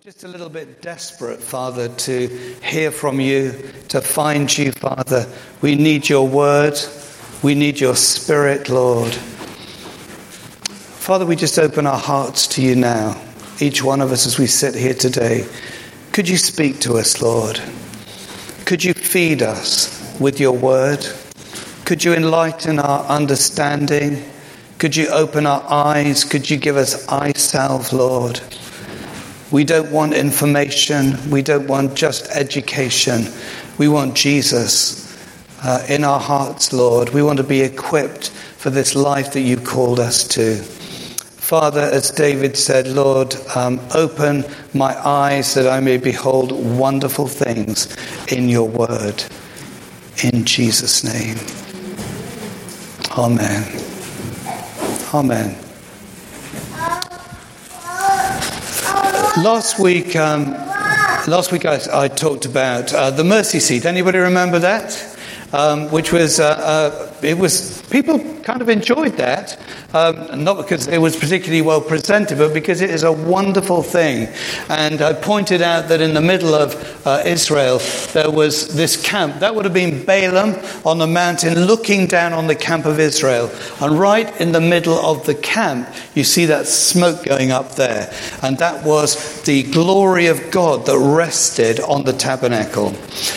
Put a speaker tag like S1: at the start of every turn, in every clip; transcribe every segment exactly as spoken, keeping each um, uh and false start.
S1: Just a little bit desperate, Father, to hear from you, to find you, Father. We need your word. We need your spirit, Lord. Father, we just open our hearts to you now, each one of us as we sit here today. Could you speak to us, Lord? Could you feed us with your word? Could you enlighten our understanding? Could you open our eyes? Could you give us eye salve, Lord? We don't want information. We don't want just education. We want Jesus uh, in our hearts, Lord. We want to be equipped for this life that you called us to. Father, as David said, Lord, um, open my eyes that I may behold wonderful things in your word. In Jesus' name. Amen. Amen. Last week, um, last week I, I talked about uh, the mercy seat. Anybody remember that? Um, which was, uh, uh, it was, people kind of enjoyed that. Um, not because it was particularly well presented, but because it is a wonderful thing. And I pointed out that in the middle of uh, Israel, there was this camp. That would have been Balaam on the mountain looking down on the camp of Israel. And right in the middle of the camp, you see that smoke going up there. And that was the glory of God that rested on the tabernacle.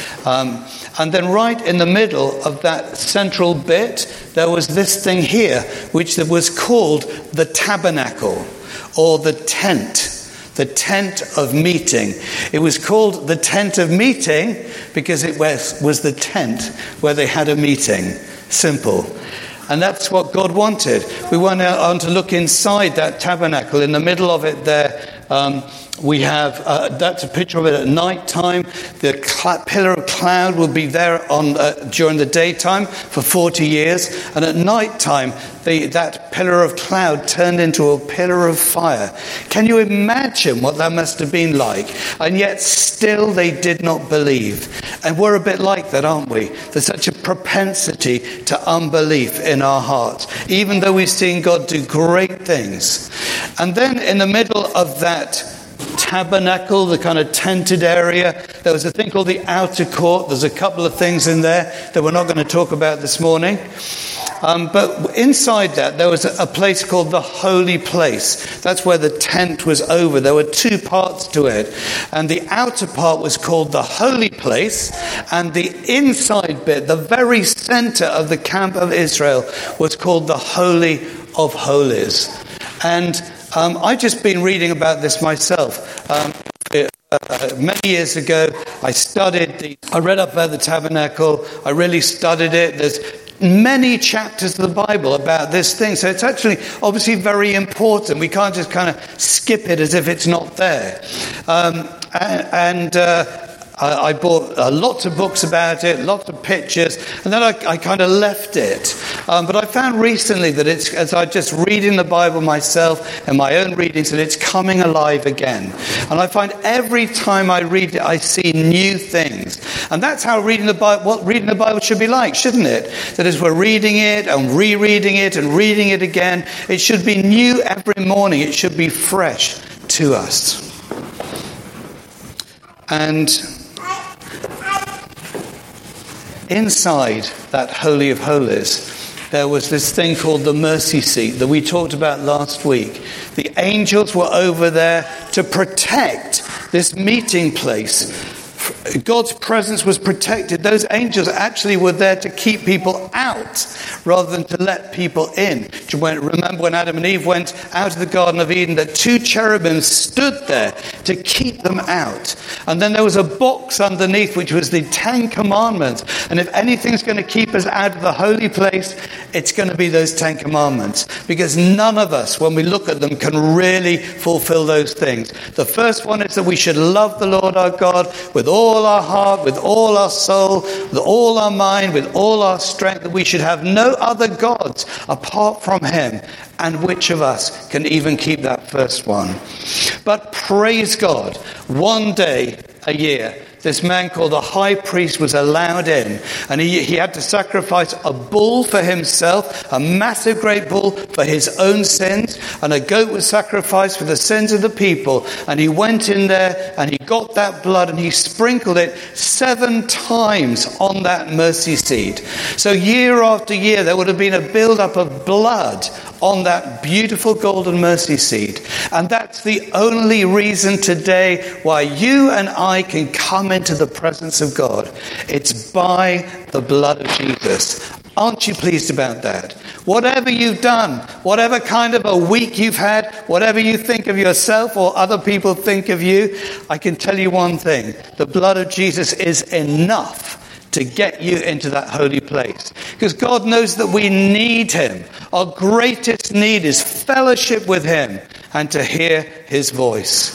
S1: Um, and then right in the middle of that central bit, there was this thing here, which was called the tabernacle, or the tent, the tent of meeting. It was called the tent of meeting because it was, was the tent where they had a meeting. Simple. And that's what God wanted. We went on to look inside that tabernacle. In the middle of it there, um, we have, uh, that's a picture of it at night time. The cl- pillar of cloud will be there on uh, during the daytime for forty years. And at night time, the, that pillar of cloud turned into a pillar of fire. Can you imagine what that must have been like? And yet still they did not believe. And we're a bit like that, aren't we? There's such a propensity to unbelief in our hearts, even though we've seen God do great things. And then in the middle of that tabernacle, the kind of tented area, there was a thing called the outer court. There's a couple of things in there that we're not going to talk about this morning. Um, but inside that, there was a, a place called the holy place. That's where the tent was over. There were two parts to it. And the outer part was called the holy place. And the inside bit, the very center of the camp of Israel, was called the Holy of Holies. And um, I've just been reading about this myself. Um, Uh, many years ago, I studied the, I read up about the tabernacle. I really studied it. There's many chapters of the Bible about this thing. So it's actually obviously very important. We can't just kind of skip it as if it's not there. Um, and, and uh, I, I bought uh, lots of books about it, lots of pictures, and then I, I kind of left it. Um, but I found recently that it's, as I just reading the Bible myself and my own readings, that it's coming alive again. And I find every time I read it, I see new things. And that's how reading the Bible, what reading the Bible should be like, shouldn't it? That as we're reading it and rereading it and reading it again, it should be new every morning. It should be fresh to us. And inside that Holy of Holies, there was this thing called the mercy seat that we talked about last week. The angels were over there to protect this meeting place. God's presence was protected. Those angels actually were there to keep people out rather than to let people in. Remember when Adam and Eve went out of the Garden of Eden, that two cherubim stood there to keep them out. And then there was a box underneath which was the Ten Commandments. And if anything's going to keep us out of the holy place, it's going to be those Ten Commandments. Because none of us, when we look at them, can really fulfill those things. The first one is that we should love the Lord our God with all our heart, with all our soul, with all our mind, with all our strength, that we should have no other gods apart from him. And which of us can even keep that first one? But praise God, one day a year, this man called the high priest was allowed in. And he, he had to sacrifice a bull for himself, a massive great bull for his own sins. And a goat was sacrificed for the sins of the people. And he went in there and he got that blood and he sprinkled it seven times on that mercy seat. So year after year, there would have been a build-up of blood on that beautiful golden mercy seat. And that's the only reason today why you and I can come into the presence of God. It's by the blood of Jesus. Aren't you pleased about that? Whatever you've done, whatever kind of a week you've had, whatever you think of yourself or other people think of you, I can tell you one thing. The blood of Jesus is enough to get you into that holy place. Because God knows that we need him. Our greatest need is fellowship with him and to hear his voice.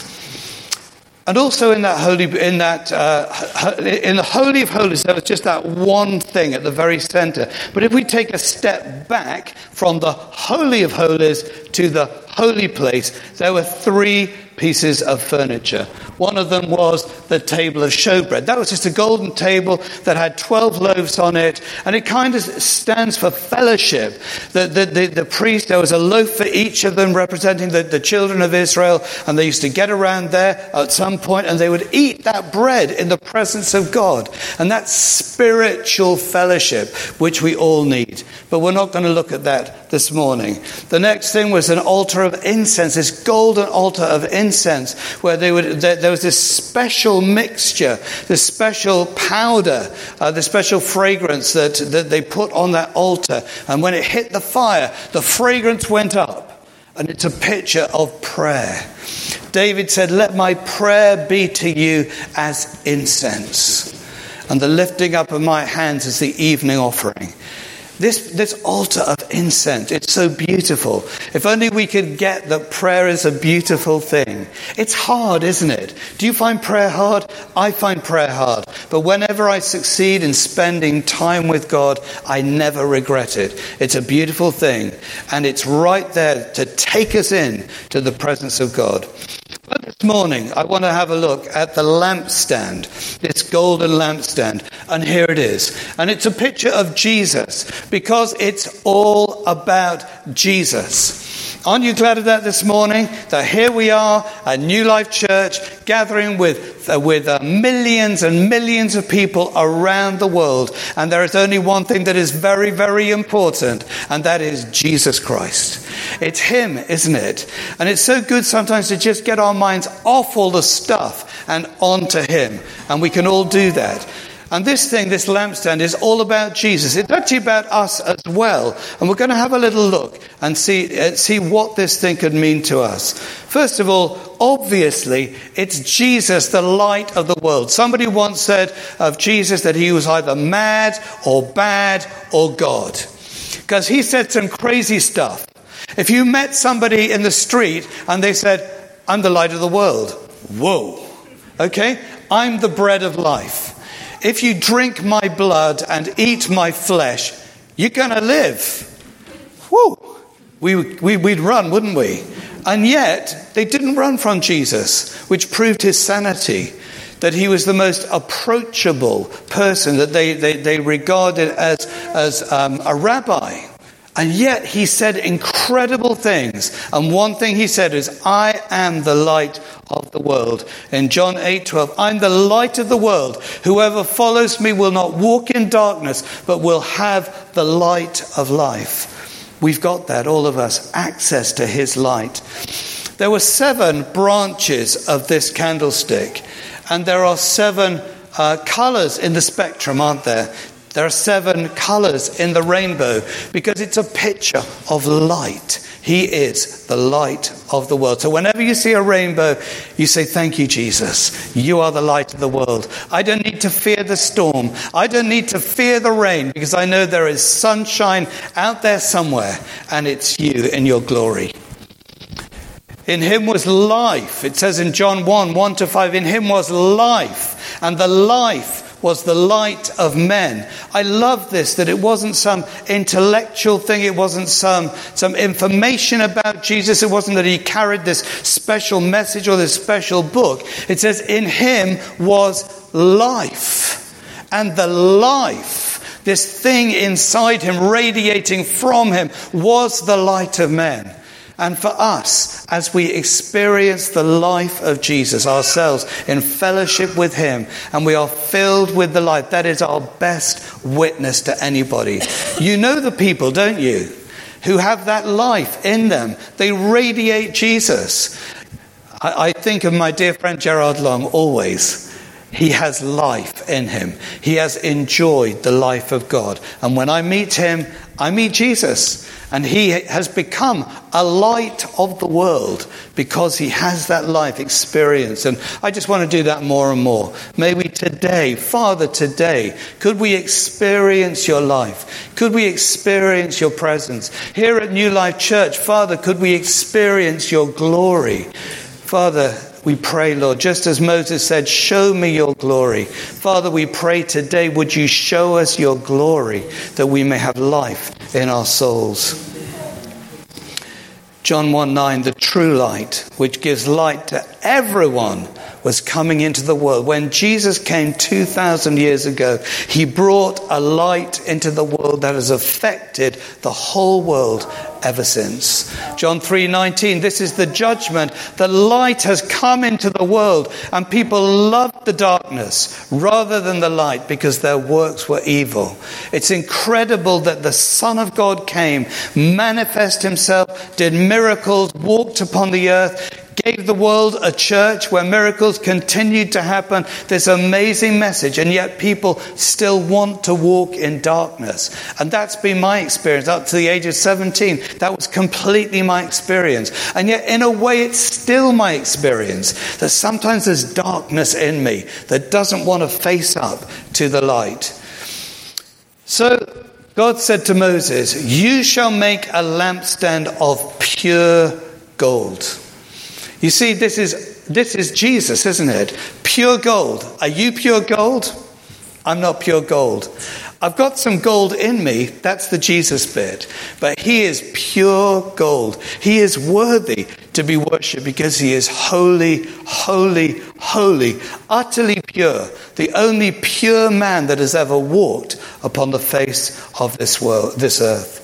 S1: And also in that holy, in that, uh, in the Holy of Holies, there was just that one thing at the very center. But if we take a step back from the Holy of Holies to the holy place, there were three pieces of furniture. One of them was the table of showbread. That was just a golden table that had twelve loaves on it, and it kind of stands for fellowship. The, the, the, the priest, there was a loaf for each of them representing the, the children of Israel, and they used to get around there at some point and they would eat that bread in the presence of God. And that's spiritual fellowship, which we all need. But we're not going to look at that this morning. The next thing was an altar of incense, this golden altar of incense, where they would there, there was this special mixture, this special powder, uh, the special fragrance that, that they put on that altar. And when it hit the fire, the fragrance went up. And it's a picture of prayer. David said, "Let my prayer be to you as incense, and the lifting up of my hands as the evening offering." This, this altar of incense, it's so beautiful. If only we could get that prayer is a beautiful thing. It's hard, isn't it? Do you find prayer hard? I find prayer hard. But whenever I succeed in spending time with God, I never regret it. It's a beautiful thing. And it's right there to take us in to the presence of God. But this morning, I want to have a look at the lampstand, this golden lampstand. And here it is. And it's a picture of Jesus, because it's all about Jesus. Aren't you glad of that this morning? That here we are at New Life Church, gathering with uh, with uh, millions and millions of people around the world. And there is only one thing that is very, very important, and that is Jesus Christ. It's him, isn't it? And it's so good sometimes to just get our minds off all the stuff and onto him. And we can all do that. And this thing, this lampstand, is all about Jesus. It's actually about us as well. And we're going to have a little look and see uh, see what this thing could mean to us. First of all, obviously, it's Jesus, the light of the world. Somebody once said of Jesus that he was either mad or bad or God, because he said some crazy stuff. If you met somebody in the street and they said, "I'm the light of the world." Whoa. Okay? "I'm the bread of life. If you drink my blood and eat my flesh, you're going to live." Whoa. We, we, we'd run, wouldn't we? And yet, they didn't run from Jesus, which proved his sanity. That he was the most approachable person, that they, they, they regarded as, as um, a rabbi. And yet he said incredible things. And one thing he said is, "I am the light of the world." In John eight twelve, "I'm the light of the world. Whoever follows me will not walk in darkness, but will have the light of life." We've got that, all of us, access to his light. There were seven branches of this candlestick. And there are seven uh, colours in the spectrum, aren't there? There are seven colours in the rainbow, because it's a picture of light. He is the light of the world. So whenever you see a rainbow, you say, "Thank you, Jesus. You are the light of the world. I don't need to fear the storm. I don't need to fear the rain, because I know there is sunshine out there somewhere, and it's you in your glory." In him was life. It says in John one, one to five, "In him was life, and the life was the light of men. I love this, that it wasn't some intellectual thing. It wasn't some, some information about Jesus. It wasn't that he carried this special message or this special book. It says in him was life. And the life, this thing inside him, radiating from him, was the light of men. And for us, as we experience the life of Jesus ourselves in fellowship with him, and we are filled with the light, that is our best witness to anybody. You know the people, don't you, who have that life in them. They radiate Jesus. I, I think of my dear friend Gerard Long always. He has life in him. He has enjoyed the life of God. And when I meet him, I meet Jesus. And he has become a light of the world because he has that life experience. And I just want to do that more and more. May we today, Father, today, could we experience your life? Could we experience your presence? Here at New Life Church, Father, could we experience your glory? Father, we pray, Lord, just as Moses said, show me your glory. Father, we pray today, would you show us your glory that we may have life in our souls. John one nine, the true light, which gives light to everyone, was coming into the world. When Jesus came two thousand years ago, he brought a light into the world that has affected the whole world ever since. John three nineteen, this is the judgment. The light has come into the world, and people loved the darkness rather than the light because their works were evil. It's incredible that the Son of God came, manifested himself, did miracles, walked upon the earth, gave the world a church where miracles continued to happen. This amazing message, and yet people still want to walk in darkness. And that's been my experience up to the age of seventeen. That was completely my experience. And yet in a way it's still my experience that sometimes there's darkness in me that doesn't want to face up to the light. So God said to Moses, you shall make a lampstand of pure gold. You see, this is this is Jesus, isn't it? Pure gold. Are you pure gold? I'm not pure gold. I've got some gold in me. That's the Jesus bit. But he is pure gold. He is worthy to be worshipped because he is holy, holy, holy, utterly pure. The only pure man that has ever walked upon the face of this world, this earth.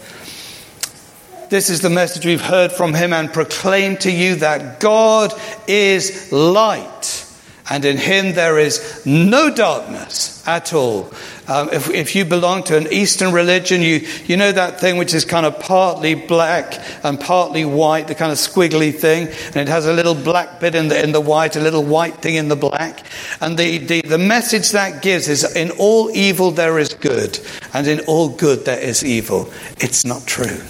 S1: This is the message we've heard from him and proclaimed to you, that God is light, and in him there is no darkness at all. Um, if, if you belong to an Eastern religion, you, you know that thing which is kind of partly black and partly white, the kind of squiggly thing, and it has a little black bit in the, in the white, a little white thing in the black. And the, the, the message that gives is, in all evil there is good, and in all good there is evil. It's not true.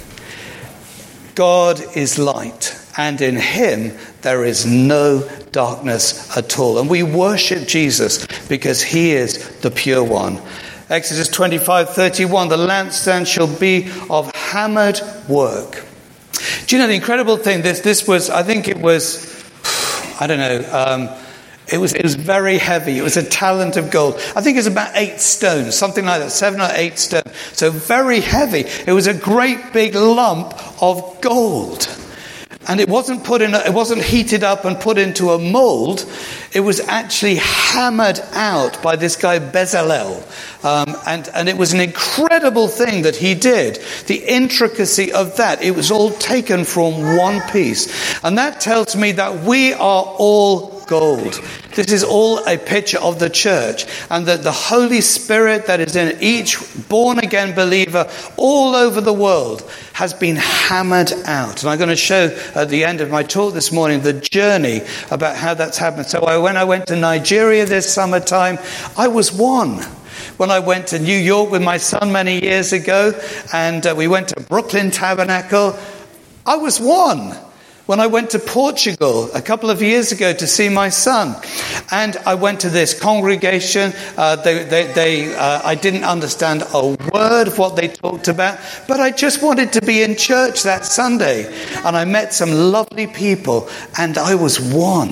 S1: God is light, and in him there is no darkness at all. And we worship Jesus because he is the pure one. Exodus twenty-five thirty-one, the lampstand shall be of hammered work. Do you know the incredible thing? This this was, I think it was, I don't know, um, It was it was very heavy. It was a talent of gold. I think it's about eight stones, something like that, seven or eight stones. So very heavy. It was a great big lump of gold. And it wasn't put in, a, it wasn't heated up and put into a mold. It was actually hammered out by this guy Bezalel. Um, and, and it was an incredible thing that he did. The intricacy of that, it was all taken from one piece. And that tells me that we are all gold. This is all a picture of the church, and that the Holy Spirit that is in each born-again believer all over the world has been hammered out. And I'm going to show at the end of my talk this morning the journey about how that's happened. So I, when I went to Nigeria this summertime, I was one. When I went to New York with my son many years ago, and uh, we went to Brooklyn Tabernacle, I was one. When I went to Portugal a couple of years ago to see my son, and I went to this congregation, uh, they, they, they, uh, I didn't understand a word of what they talked about, but I just wanted to be in church that Sunday. And I met some lovely people, and I was one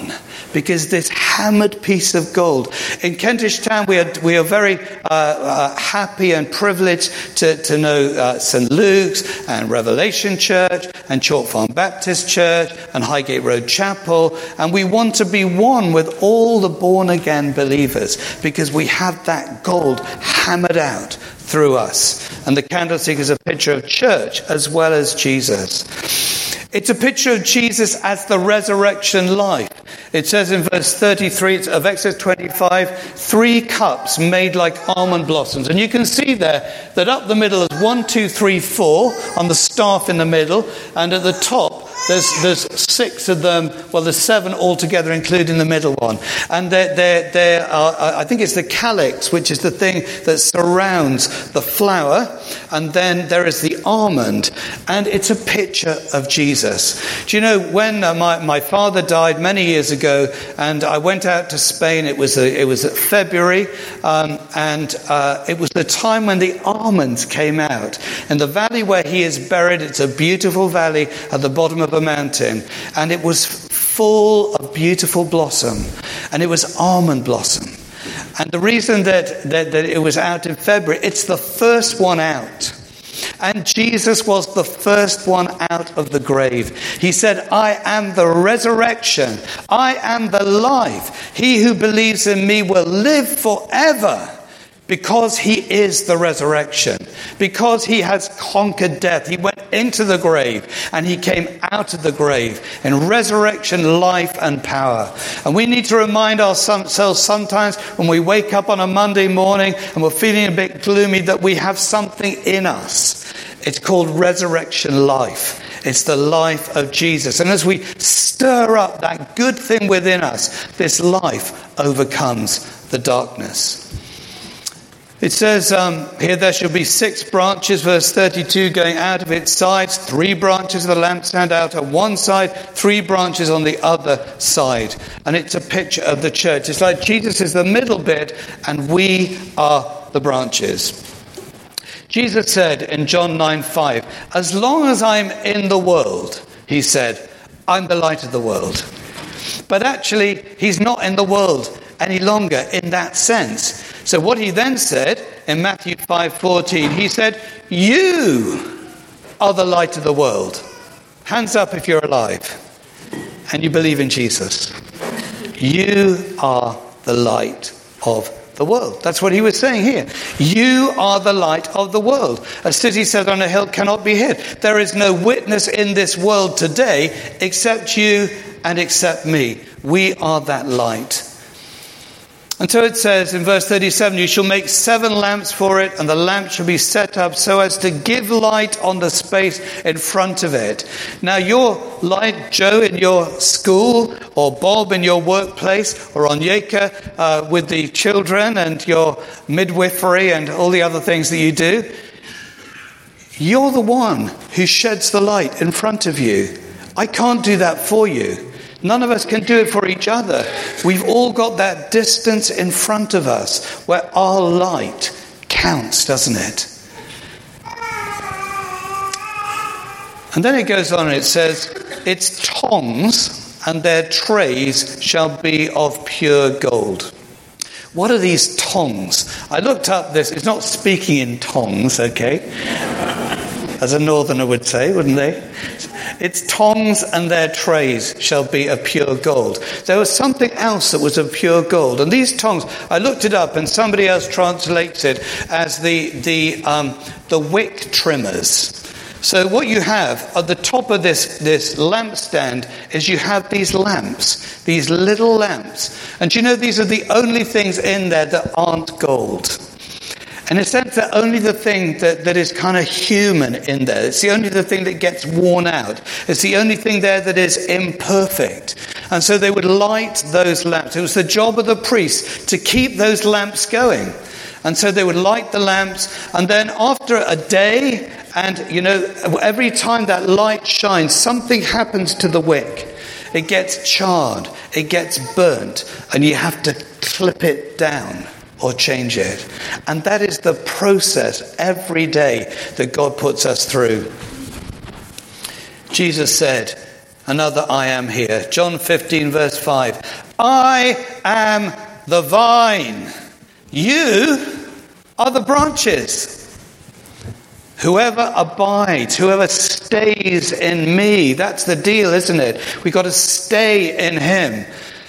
S1: because this hammered piece of gold. In Kentish Town, we are we are very uh, uh, happy and privileged to, to know uh, Saint Luke's and Revelation Church and Chalk Farm Baptist Church and Highgate Road Chapel. And we want to be one with all the born-again believers because we have that gold hammered out through us. And the candlestick is a picture of church as well as Jesus. It's a picture of Jesus as the resurrection life. It says in verse thirty-three of Exodus twenty-five, three cups made like almond blossoms. And you can see there that up the middle is one, two, three, four on the staff in the middle. And at the top, there's there's six of them. Well, there's seven altogether, including the middle one. And they're, they're, they're, uh, I think it's the calyx, which is the thing that surrounds the flower. And then there is the almond. And it's a picture of Jesus. Do you know, when uh, my, my father died many years ago, and I went out to Spain, it was a, it was February, um, and uh, it was the time when the almonds came out. In the valley where he is buried, it's a beautiful valley at the bottom of a mountain, and it was full of beautiful blossom, and it was almond blossom. And the reason that, that, that it was out in February, it's the first one out. And Jesus was the first one out of the grave. He said, I am the resurrection. I am the life. He who believes in me will live forever. Because he is the resurrection. Because he has conquered death. He went into the grave and he came out of the grave in resurrection, life and power. And we need to remind ourselves sometimes when we wake up on a Monday morning and we're feeling a bit gloomy that we have something in us. It's called resurrection life. It's the life of Jesus. And as we stir up that good thing within us, this life overcomes the darkness. It says um, here there shall be six branches, verse thirty-two, going out of its sides, three branches of the lampstand out on one side, three branches on the other side. And it's a picture of the church. It's like Jesus is the middle bit and we are the branches. Jesus said in John nine five, as long as I'm in the world, he said, I'm the light of the world. But actually, he's not in the world any longer in that sense. So what he then said in Matthew five fourteen, he said, you are the light of the world. Hands up if you're alive and you believe in Jesus. You are the light of the world. That's what he was saying here. You are the light of the world. A city set on a hill cannot be hid. There is no witness in this world today except you and except me. We are that light. And so it says in verse thirty-seven, you shall make seven lamps for it, and the lamp shall be set up so as to give light on the space in front of it. Now your light, Joe, in your school, or Bob in your workplace, or on Yeka uh, with the children and your midwifery and all the other things that you do, you're the one who sheds the light in front of you. I can't do that for you. None of us can do it for each other. We've all got that distance in front of us where our light counts, doesn't it? And then it goes on and it says, its tongs and their trays shall be of pure gold. What are these tongs? I looked up this. It's not speaking in tongues, okay? As a northerner would say, wouldn't they? Its tongs and their trays shall be of pure gold. There was something else that was of pure gold. And these tongs, I looked it up and somebody else translates it as the, the, um, the wick trimmers. So what you have at the top of this, this lampstand is you have these lamps, these little lamps. And you know, these are the only things in there that aren't gold. In a sense, they're only the thing that, that is kind of human in there. It's the only the thing that gets worn out. It's the only thing there that is imperfect. And so they would light those lamps. It was the job of the priest to keep those lamps going. And so they would light the lamps. And then after a day, and, you know, every time that light shines, something happens to the wick. It gets charred. It gets burnt. And you have to clip it down or change it. And that is the process every day that God puts us through. Jesus said, another I am here. John fifteen verse five. I am the vine. You are the branches. Whoever abides, whoever stays in me, that's the deal, isn't it? We've got to stay in him.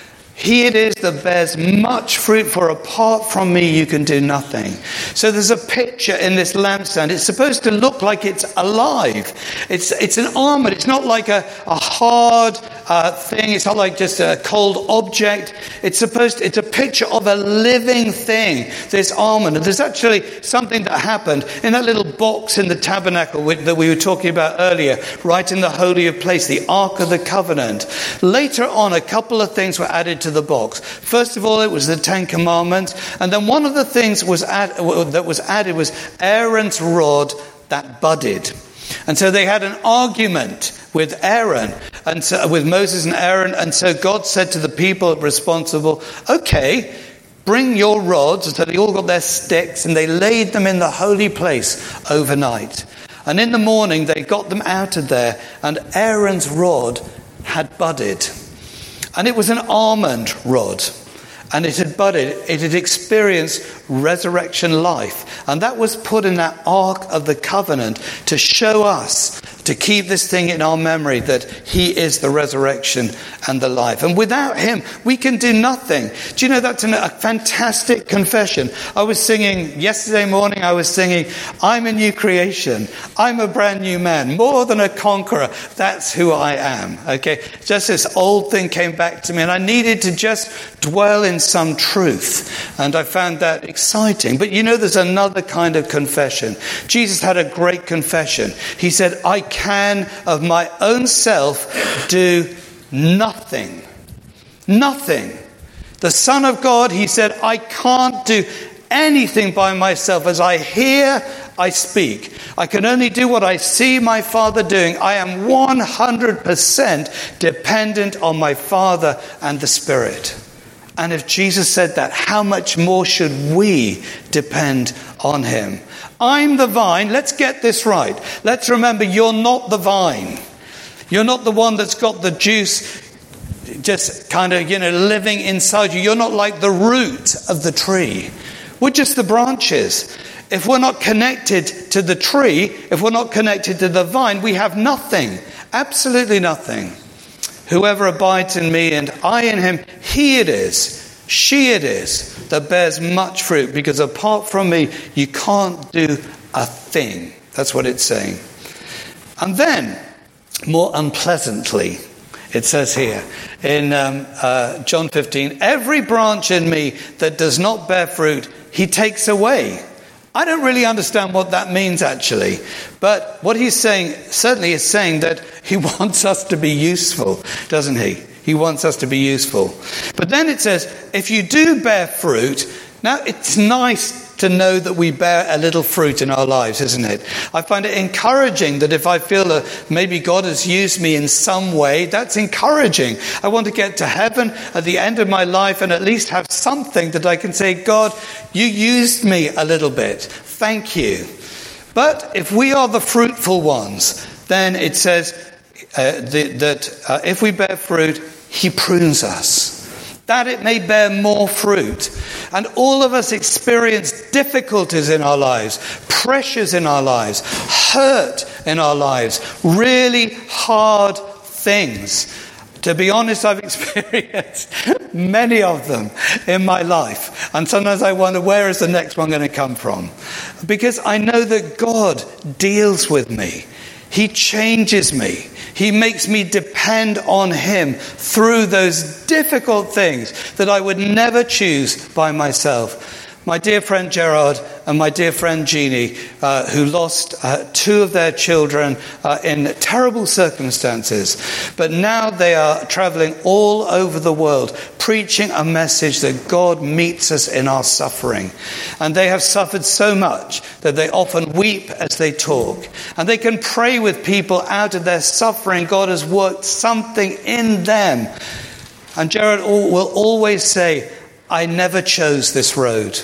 S1: He it is that bears much fruit, for apart from me you can do nothing. So there's a picture in this lampstand. It's supposed to look like it's alive. It's it's an almond. It's not like a, a hard uh, thing. It's not like just a cold object. It's supposed to, it's a picture of a living thing, this almond. And there's actually something that happened in that little box in the tabernacle that we were talking about earlier, right in the Holy of Place, the Ark of the Covenant. Later on, a couple of things were added to the box. First of all, it was the Ten Commandments, and then one of the things was add, that was added was Aaron's rod that budded. And so they had an argument with Aaron and so, with Moses and Aaron, and so God said to the people responsible, okay, bring your rods. So they all got their sticks and they laid them in the holy place overnight. And in the morning they got them out of there, and Aaron's rod had budded. And it was an almond rod, and it had budded, it had experienced resurrection life. And that was put in that Ark of the Covenant to show us, to keep this thing in our memory, that he is the resurrection and the life. And without him, we can do nothing. Do you know, that's an, a fantastic confession. I was singing, yesterday morning I was singing, I'm a new creation. I'm a brand new man, more than a conqueror. That's who I am. Okay, just this old thing came back to me, and I needed to just dwell in some truth. And I found that exciting. But you know, there's another kind of confession. Jesus had a great confession. He said, I can of my own self do nothing. Nothing. The Son of God, he said, I can't do anything by myself. As I hear, I speak. I can only do what I see my Father doing. I am one hundred percent dependent on my Father and the Spirit. And if Jesus said that, how much more should we depend on him? I'm the vine. Let's get this right. Let's remember, you're not the vine. You're not the one that's got the juice just kind of, you know, living inside you. You're not like the root of the tree. We're just the branches. If we're not connected to the tree, if we're not connected to the vine, we have nothing. Absolutely nothing. Whoever abides in me and I in him, he it is, she it is that bears much fruit, because apart from me, you can't do a thing. That's what it's saying. And then, more unpleasantly, it says here in um, uh, John fifteen, every branch in me that does not bear fruit, he takes away. I don't really understand what that means, actually. But what he's saying, certainly is saying that he wants us to be useful, doesn't he? He wants us to be useful. But then it says, if you do bear fruit, now it's nice to know that we bear a little fruit in our lives, isn't it? I find it encouraging that if I feel that maybe God has used me in some way, that's encouraging. I want to get to heaven at the end of my life and at least have something that I can say, God, you used me a little bit. Thank you. But if we are the fruitful ones, then it says uh, the, that uh, if we bear fruit, he prunes us, that it may bear more fruit. And all of us experience difficulties in our lives, pressures in our lives, hurt in our lives, really hard things. To be honest, I've experienced many of them in my life. And sometimes I wonder, where is the next one going to come from? Because I know that God deals with me. He changes me. He makes me depend on him through those difficult things that I would never choose by myself. My dear friend Gerard and my dear friend Jeannie, uh, who lost uh, two of their children uh, in terrible circumstances, but now they are traveling all over the world, preaching a message that God meets us in our suffering. And they have suffered so much that they often weep as they talk. And they can pray with people out of their suffering. God has worked something in them. And Gerard will always say, I never chose this road.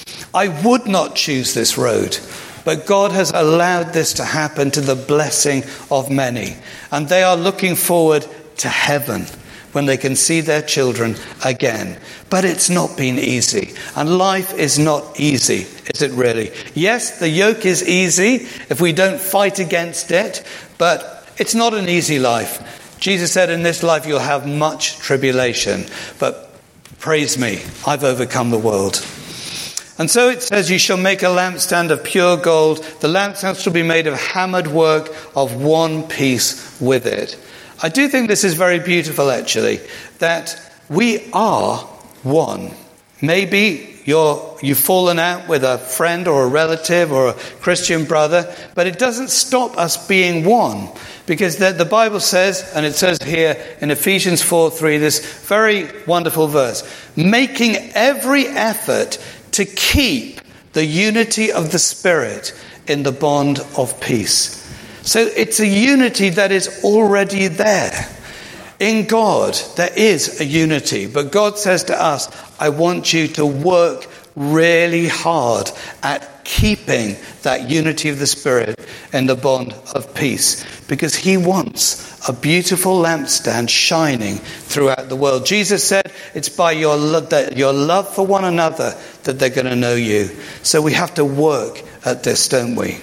S1: I would not choose this road. But God has allowed this to happen to the blessing of many. And they are looking forward to heaven when they can see their children again. But it's not been easy. And life is not easy, is it really? Yes, the yoke is easy if we don't fight against it, but it's not an easy life. Jesus said, in this life you'll have much tribulation, but praise me, I've overcome the world. And so it says, you shall make a lampstand of pure gold. The lampstand shall be made of hammered work of one piece with it. I do think this is very beautiful, actually, that we are one. Maybe you're, you've fallen out with a friend or a relative or a Christian brother, but it doesn't stop us being one. Because the, the Bible says, and it says here in Ephesians four three, this very wonderful verse, making every effort to keep the unity of the Spirit in the bond of peace. So it's a unity that is already there. In God, there is a unity. But God says to us, I want you to work really hard at keeping that unity of the Spirit in the bond of peace. Because he wants a beautiful lampstand shining throughout the world. Jesus said it's by your, lo- your love for one another that they're going to know you. So we have to work at this, don't we?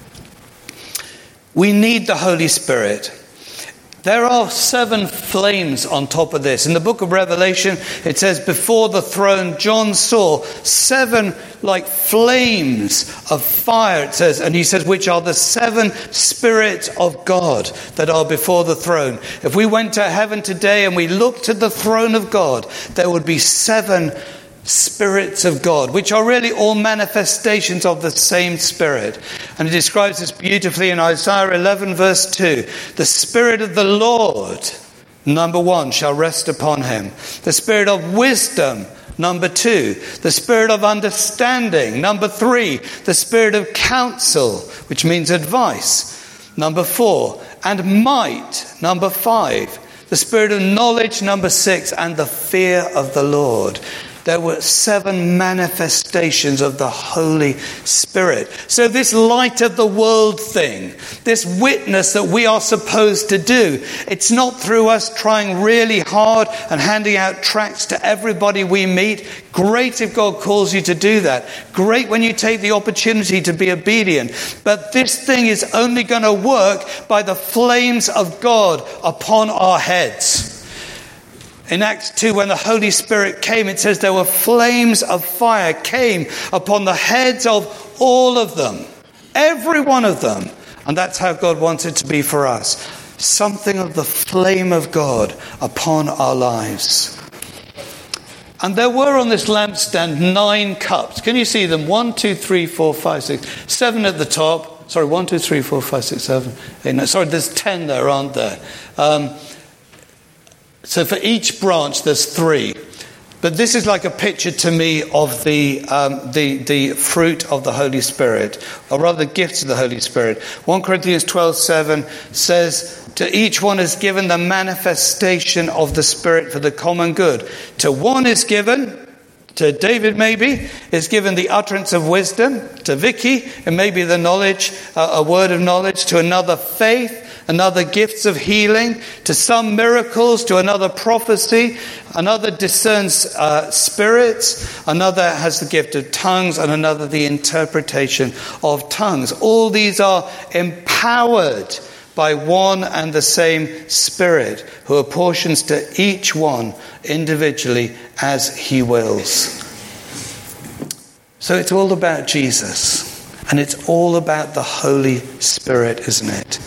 S1: We need the Holy Spirit. There are seven flames on top of this. In the book of Revelation, it says, before the throne, John saw seven like flames of fire, it says, and he says, which are the seven spirits of God that are before the throne. If we went to heaven today and we looked at the throne of God, there would be seven spirits of God, which are really all manifestations of the same Spirit. And it describes this beautifully in Isaiah eleven verse two. The Spirit of the Lord, number one, shall rest upon him. The Spirit of wisdom, number two. The Spirit of understanding, number three. The Spirit of counsel, which means advice, number four. And might, number five. The Spirit of knowledge, number six. And the fear of the Lord. There were seven manifestations of the Holy Spirit. So this light of the world thing, this witness that we are supposed to do, it's not through us trying really hard and handing out tracts to everybody we meet. Great if God calls you to do that. Great when you take the opportunity to be obedient. But this thing is only going to work by the flames of God upon our heads. In Acts two, when the Holy Spirit came, it says there were flames of fire came upon the heads of all of them. Every one of them. And that's how God wants it to be for us. Something of the flame of God upon our lives. And there were on this lampstand nine cups. Can you see them? One, two, three, four, five, six, seven at the top. Sorry, one, two, three, four, five, six, seven, eight, nine. Sorry, there's ten there, aren't there? Um, So for each branch, there's three. But this is like a picture to me of the, um, the, the fruit of the Holy Spirit, or rather the gifts of the Holy Spirit. First Corinthians twelve seven says, to each one is given the manifestation of the Spirit for the common good. To one is given, to David maybe, is given the utterance of wisdom. To Vicky, it may be the knowledge, uh, a word of knowledge. To another, faith. Another, gifts of healing. To some, miracles. To another, prophecy. Another discerns uh, spirits. Another has the gift of tongues. And another, the interpretation of tongues. All these are empowered by one and the same Spirit, who apportions to each one individually as he wills. So it's all about Jesus. And it's all about the Holy Spirit, isn't it?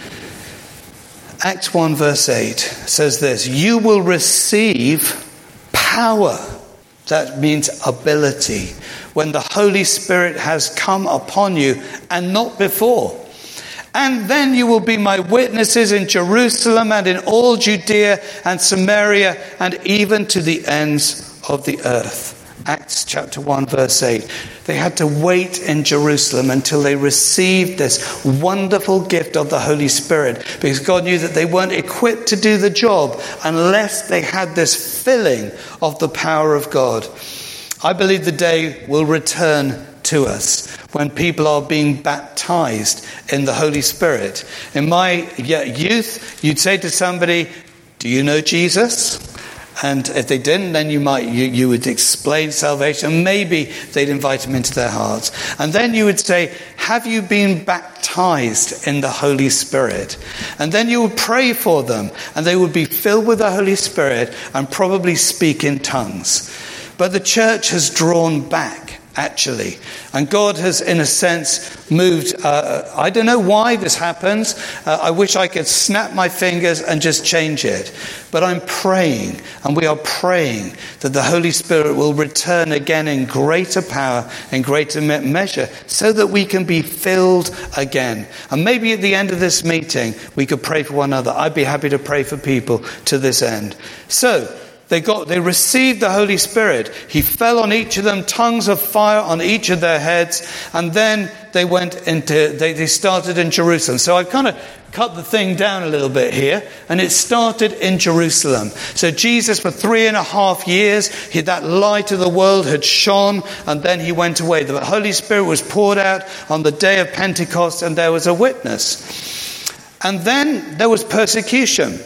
S1: Acts one verse eight says this, you will receive power. That means ability. When the Holy Spirit has come upon you, and not before. And then you will be my witnesses in Jerusalem and in all Judea and Samaria and even to the ends of the earth. Acts chapter one verse eight. They had to wait in Jerusalem until they received this wonderful gift of the Holy Spirit, because God knew that they weren't equipped to do the job unless they had this filling of the power of God. I believe the day will return to us when people are being baptized in the Holy Spirit. In my youth, you'd say to somebody, do you know Jesus? And if they didn't, then you might you, you would explain salvation. Maybe they'd invite him into their hearts. And then you would say, have you been baptized in the Holy Spirit? And then you would pray for them, and they would be filled with the Holy Spirit and probably speak in tongues. But the church has drawn back, actually. And God has, in a sense, moved. Uh, I don't know why this happens. Uh, I wish I could snap my fingers and just change it. But I'm praying, and we are praying, that the Holy Spirit will return again in greater power and greater me- measure, so that we can be filled again. And maybe at the end of this meeting, we could pray for one another. I'd be happy to pray for people to this end. So, They got, they received the Holy Spirit. He fell on each of them, tongues of fire on each of their heads. And then they went into, they, they started in Jerusalem. So I've kind of cut the thing down a little bit here. And it started in Jerusalem. So Jesus, for three and a half years, he, that light of the world had shone. And then he went away. The Holy Spirit was poured out on the day of Pentecost. And there was a witness. And then there was persecution.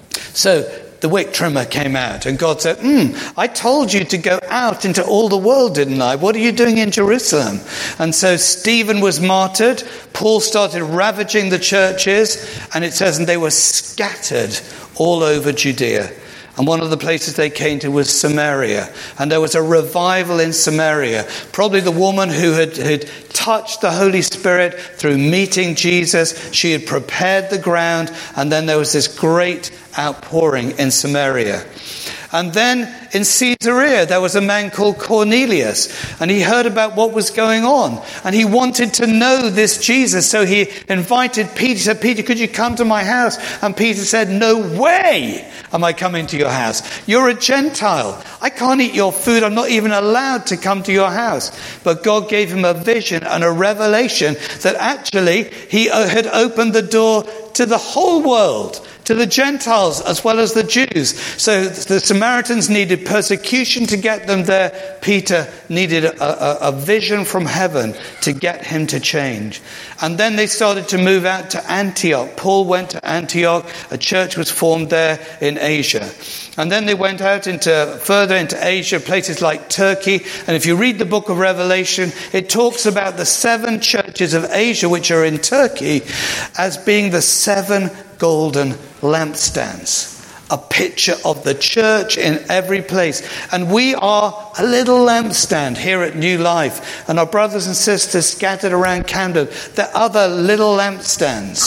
S1: So the wick trimmer came out, and God said, mm, I told you to go out into all the world, didn't I? What are you doing in Jerusalem? And so Stephen was martyred. Paul started ravaging the churches, and it says, and they were scattered all over Judea. And one of the places they came to was Samaria. And there was a revival in Samaria. Probably the woman who had, had touched the Holy Spirit through meeting Jesus. She had prepared the ground. And then there was this great outpouring in Samaria. And then in Caesarea, there was a man called Cornelius. And he heard about what was going on. And he wanted to know this Jesus. So he invited Peter. He said, Peter, could you come to my house? And Peter said, no way am I coming to your house. You're a Gentile. I can't eat your food. I'm not even allowed to come to your house. But God gave him a vision and a revelation that actually he had opened the door to the whole world, to the Gentiles as well as the Jews. So the Samaritans needed persecution to get them there. Peter needed a, a, a vision from heaven to get him to change. And then they started to move out to Antioch. Paul went to Antioch. A church was formed there in Asia. And then they went out into further into Asia, places like Turkey. And if you read the book of Revelation, it talks about the seven churches of Asia, which are in Turkey, as being the seven golden lampstands. A picture of the church in every place. And we are a little lampstand here at New Life. And our brothers and sisters scattered around Camden, they're other little lampstands.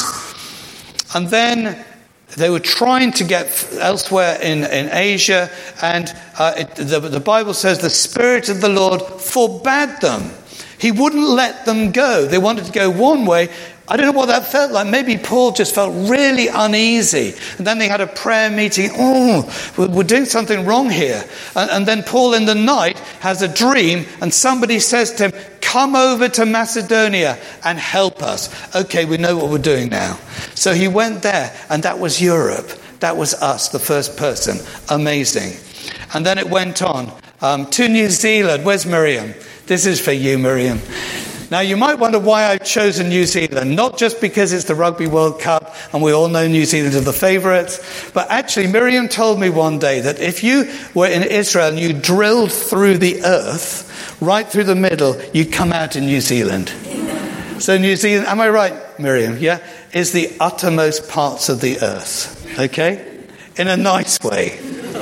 S1: And then they were trying to get elsewhere in, in Asia. And uh, it, the, the Bible says the Spirit of the Lord forbade them. He wouldn't let them go. They wanted to go one way. I don't know what that felt like. Maybe Paul just felt really uneasy. And then they had a prayer meeting. Oh, we're doing something wrong here. And, and then Paul in the night has a dream, and somebody says to him, come over to Macedonia and help us. Okay, we know what we're doing now. So he went there, and that was Europe. That was us, the first person. Amazing. And then it went on um, to New Zealand. Where's Miriam? This is for you, Miriam. Now, you might wonder why I've chosen New Zealand. Not just because it's the Rugby World Cup and we all know New Zealand are the favourites. But actually, Miriam told me one day that if you were in Israel and you drilled through the earth, right through the middle, you'd come out in New Zealand. So New Zealand, am I right, Miriam? Yeah? Is the uttermost parts of the earth. Okay? In a nice way.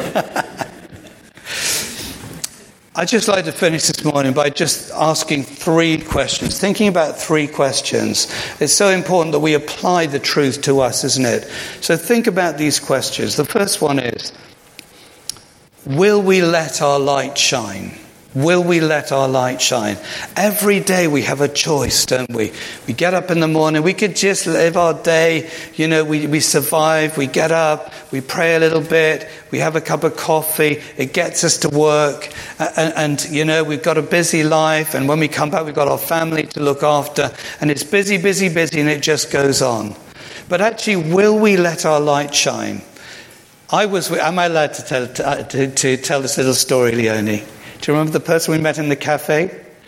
S1: I'd just like to finish this morning by just asking three questions, thinking about three questions. It's so important that we apply the truth to us, isn't it? So think about these questions. The first one is, will we let our light shine? Will we let our light shine? Every day we have a choice, don't we? We get up in the morning, we could just live our day, you know, we, we survive, we get up, we pray a little bit, we have a cup of coffee, it gets us to work, and, and you know, we've got a busy life, and when we come back we've got our family to look after, and it's busy, busy, busy, and it just goes on. But actually, will we let our light shine? I was, am I allowed to tell, to, to, to tell this little story, Leonie? Do you remember the person we met in the cafe?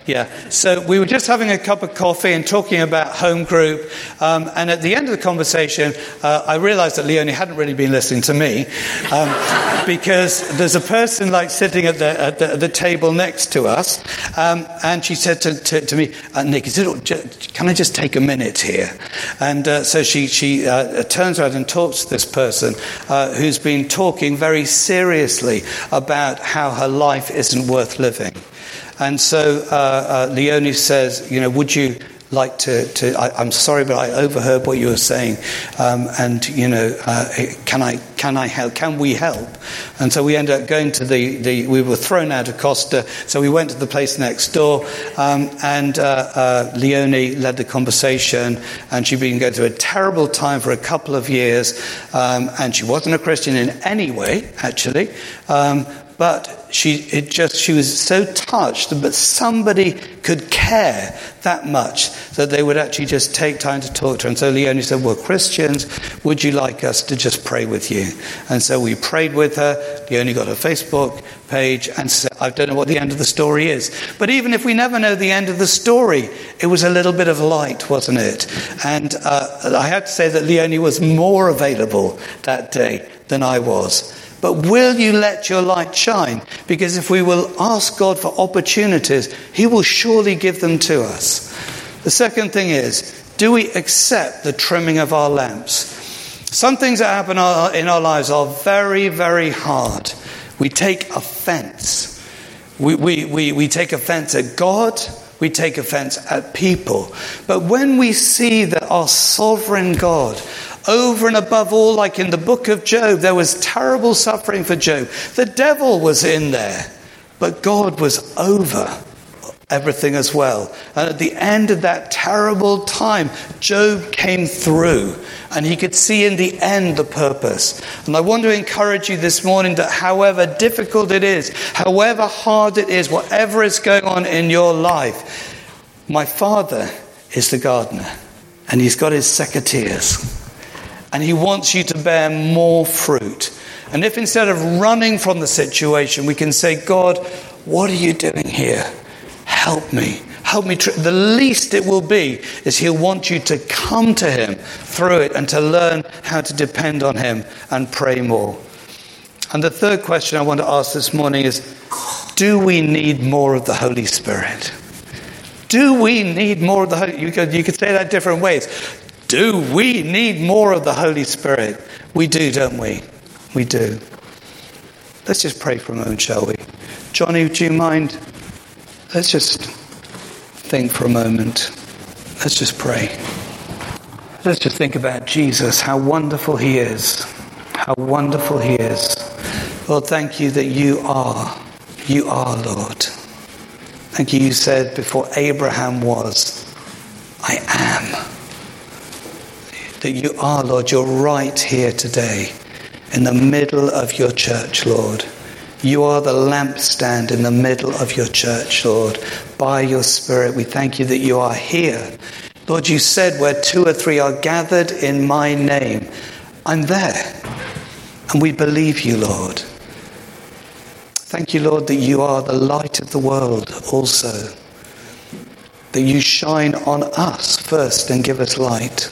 S1: Yeah, so we were just having a cup of coffee and talking about home group, um, and at the end of the conversation, uh, I realised that Leonie hadn't really been listening to me, um, because there's a person like sitting at the at the, at the table next to us, um, and she said to, to, to me, uh, Nick, is it, can I just take a minute here? And uh, so she she uh, turns around and talks to this person uh, who's been talking very seriously about how her life isn't worth living. And so uh, uh, Leonie says, you know, would you like to, to I, I'm sorry, but I overheard what you were saying. Um, and, you know, uh, can I can I help? Can we help? And so we ended up going to the, the we were thrown out of Costa. So we went to the place next door. Um, and uh, uh, Leonie led the conversation. And she'd been going through a terrible time for a couple of years. Um, and she wasn't a Christian in any way, actually. Um, But she it just she was so touched that somebody could care that much that they would actually just take time to talk to her. And so Leonie said, well, Christians, would you like us to just pray with you? And so we prayed with her. Leonie got a Facebook page and said, I don't know what the end of the story is. But even if we never know the end of the story, it was a little bit of light, wasn't it? And uh, I have to say that Leonie was more available that day than I was. But will you let your light shine? Because if we will ask God for opportunities, he will surely give them to us. The second thing is, do we accept the trimming of our lamps? Some things that happen in our lives are very, very hard. We take offense. We, we, we, we take offense at God. We take offense at people. But when we see that our sovereign God, over and above all, like in the book of Job, there was terrible suffering for Job. The devil was in there, but God was over everything as well. And at the end of that terrible time, Job came through, and he could see in the end the purpose. And I want to encourage you this morning that however difficult it is, however hard it is, whatever is going on in your life, my Father is the gardener, and he's got his secateurs. And he wants you to bear more fruit. And if instead of running from the situation, we can say, God, what are you doing here? Help me. Help me. Tr-. The least it will be is he'll want you to come to him through it and to learn how to depend on him and pray more. And the third question I want to ask this morning is, do we need more of the Holy Spirit? Do we need more of the Holy Spirit? You could, you could say that different ways. Do we need more of the Holy Spirit? We do, don't we? We do. Let's just pray for a moment, shall we? Johnny, do you mind? Let's just think for a moment. Let's just pray. Let's just think about Jesus, how wonderful he is. How wonderful he is. Lord, thank you that you are. You are, Lord. Thank you, you said before Abraham was, I am. That you are, Lord, you're right here today in the middle of your church, Lord. You are the lampstand in the middle of your church, Lord. By your Spirit, we thank you that you are here. Lord, you said where two or three are gathered in my name, I'm there. And we believe you, Lord. Thank you, Lord, that you are the light of the world also. That you shine on us first and give us light.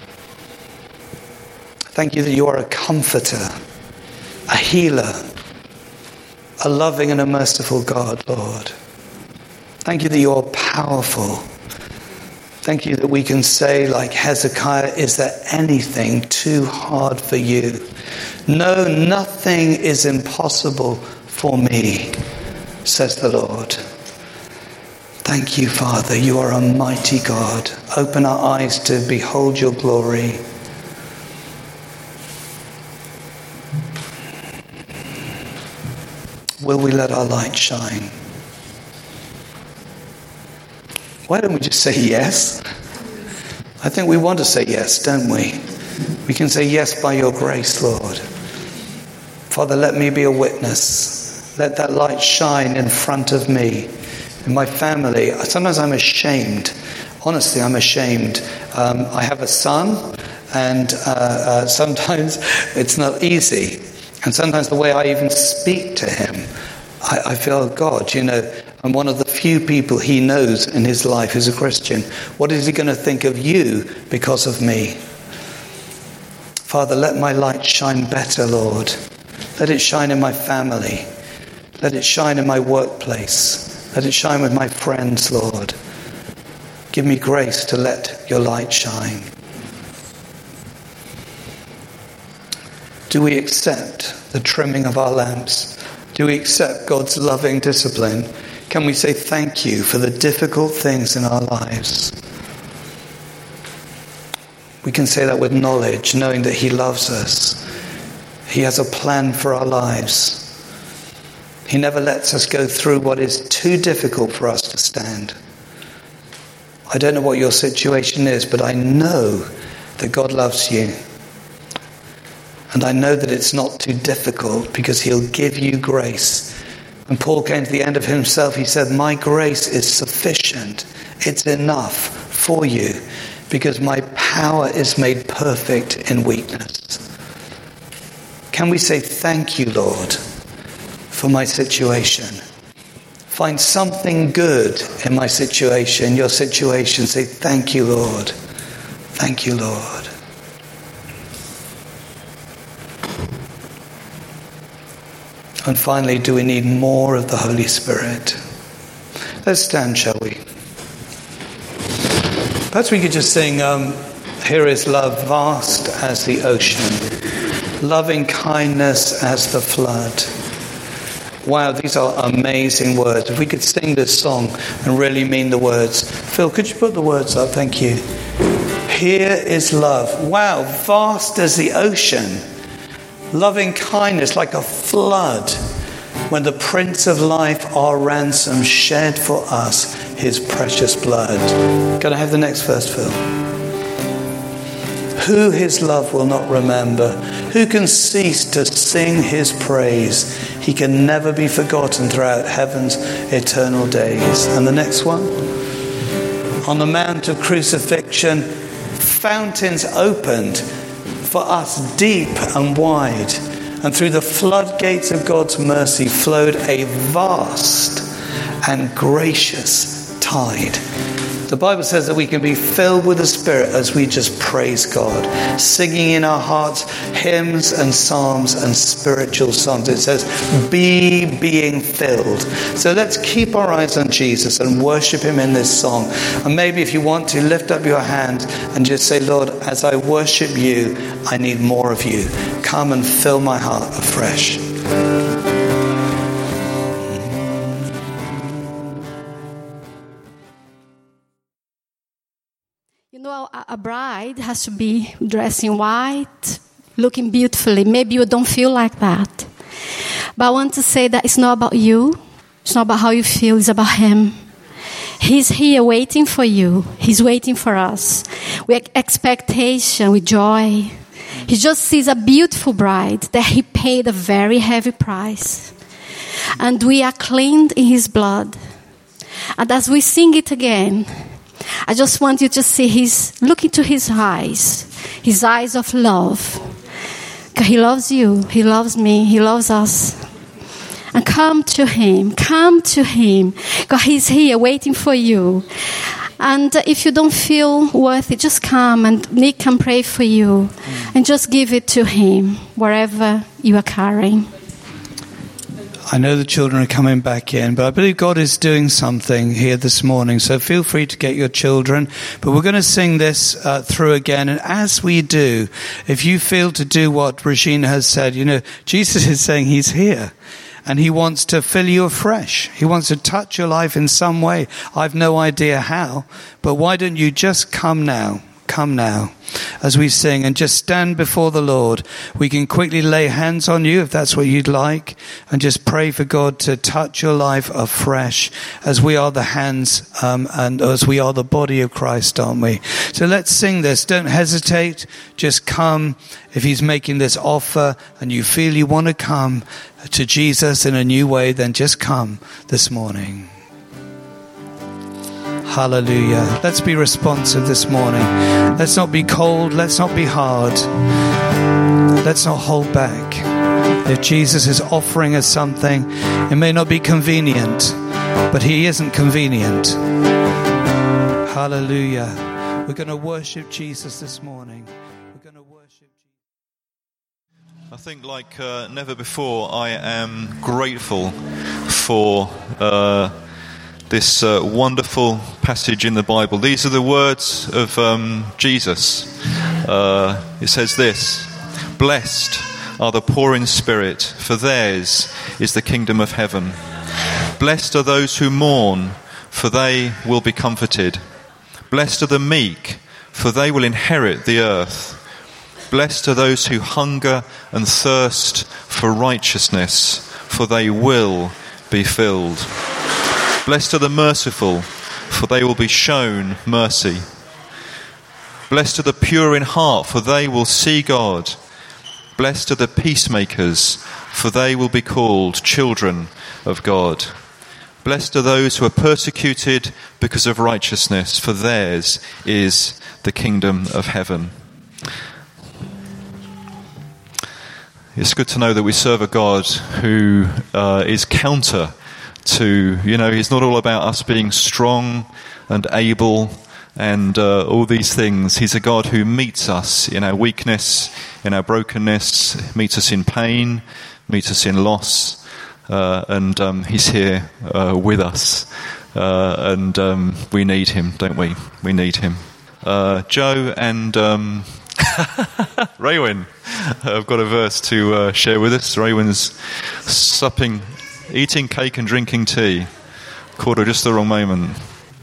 S1: Thank you that you are a comforter, a healer, a loving and a merciful God, Lord. Thank you that you are powerful. Thank you that we can say, like Hezekiah, is there anything too hard for you? No, nothing is impossible for me, says the Lord. Thank you, Father. You are a mighty God. Open our eyes to behold your glory. Will we let our light shine? Why don't we just say yes? I think we want to say yes, don't we? We can say yes by your grace, Lord. Father, let me be a witness. Let that light shine in front of me, in my family. Sometimes I'm ashamed. Honestly, I'm ashamed. Um, I have a son, and uh, uh, sometimes it's not easy. And sometimes the way I even speak to him, I, I feel, God, you know, I'm one of the few people he knows in his life who's a Christian. What is he going to think of you because of me? Father, let my light shine better, Lord. Let it shine in my family. Let it shine in my workplace. Let it shine with my friends, Lord. Give me grace to let your light shine. Do we accept the trimming of our lamps? Do we accept God's loving discipline? Can we say thank you for the difficult things in our lives? We can say that with knowledge, knowing that he loves us. He has a plan for our lives. He never lets us go through what is too difficult for us to stand. I don't know what your situation is, but I know that God loves you. And I know that it's not too difficult because he'll give you grace. When Paul came to the end of himself, he said, my grace is sufficient. It's enough for you because my power is made perfect in weakness. Can we say thank you, Lord, for my situation? Find something good in my situation, your situation. Say thank you, Lord. Thank you, Lord. And finally, do we need more of the Holy Spirit? Let's stand, shall we? Perhaps we could just sing, um, here is love vast as the ocean, loving kindness as the flood. Wow, these are amazing words. If we could sing this song and really mean the words. Phil, could you put the words up? Thank you. Here is love. Wow, vast as the ocean. Loving kindness like a flood, when the Prince of Life, our ransom, shed for us his precious blood. Can I have the next verse, Phil? Who his love will not remember? Who can cease to sing his praise? He can never be forgotten throughout heaven's eternal days. And the next one? On the Mount of Crucifixion, fountains opened for us deep and wide, and through the floodgates of God's mercy flowed a vast and gracious tide. The Bible says that we can be filled with the Spirit as we just praise God, singing in our hearts hymns and psalms and spiritual songs. It says, be being filled. So let's keep our eyes on Jesus and worship him in this song. And maybe if you want to, lift up your hand and just say, Lord, as I worship you, I need more of you. Come and fill my heart afresh.
S2: You know, a bride has to be dressed in white, looking beautifully. Maybe you don't feel like that. But I want to say that it's not about you. It's not about how you feel. It's about him. He's here waiting for you. He's waiting for us. With expectation, with joy. He just sees a beautiful bride that he paid a very heavy price. And we are cleaned in his blood. And as we sing it again, I just want you to see his, look into his eyes, his eyes of love. Because he loves you, he loves me, he loves us. And come to him, come to him. Because he's here waiting for you. And if you don't feel worthy, just come and Nick can pray for you. Mm. And just give it to him, wherever you are carrying.
S1: I know the children are coming back in, but I believe God is doing something here this morning. So feel free to get your children. But we're going to sing this uh, through again. And as we do, if you feel to do what Regina has said, you know, Jesus is saying he's here. And he wants to fill you afresh. He wants to touch your life in some way. I've no idea how. But why don't you just come now? Come now as we sing and just stand before the Lord. We can quickly lay hands on you if that's what you'd like and just pray for God to touch your life afresh as we are the hands um, and as we are the body of Christ, aren't we? So let's sing this. Don't hesitate. Just come. If he's making this offer and you feel you want to come to Jesus in a new way, then just come this morning. Hallelujah. Let's be responsive this morning. Let's not be cold. Let's not be hard. Let's not hold back. If Jesus is offering us something, it may not be convenient, but he isn't convenient. Hallelujah. We're going to worship Jesus this morning. We're going to worship Jesus.
S3: I think like uh, never before, I am grateful for uh, this uh, wonderful passage in the Bible. These are the words of um, Jesus. Uh, it says this: "Blessed are the poor in spirit, for theirs is the kingdom of heaven. Blessed are those who mourn, for they will be comforted. Blessed are the meek, for they will inherit the earth. Blessed are those who hunger and thirst for righteousness, for they will be filled. Blessed are the merciful, for they will be shown mercy. Blessed are the pure in heart, for they will see God. Blessed are the peacemakers, for they will be called children of God. Blessed are those who are persecuted because of righteousness, for theirs is the kingdom of heaven." It's good to know that we serve a God who uh, is counter to, you know, he's not all about us being strong and able and uh, all these things. He's a God who meets us in our weakness, in our brokenness, meets us in pain, meets us in loss, uh, and um, he's here uh, with us. Uh, and um, we need him, don't we? We need him. Uh, Joe and um, Raywin have got a verse to uh, share with us. Raywin's supping, eating cake and drinking tea. Caught her just the wrong moment.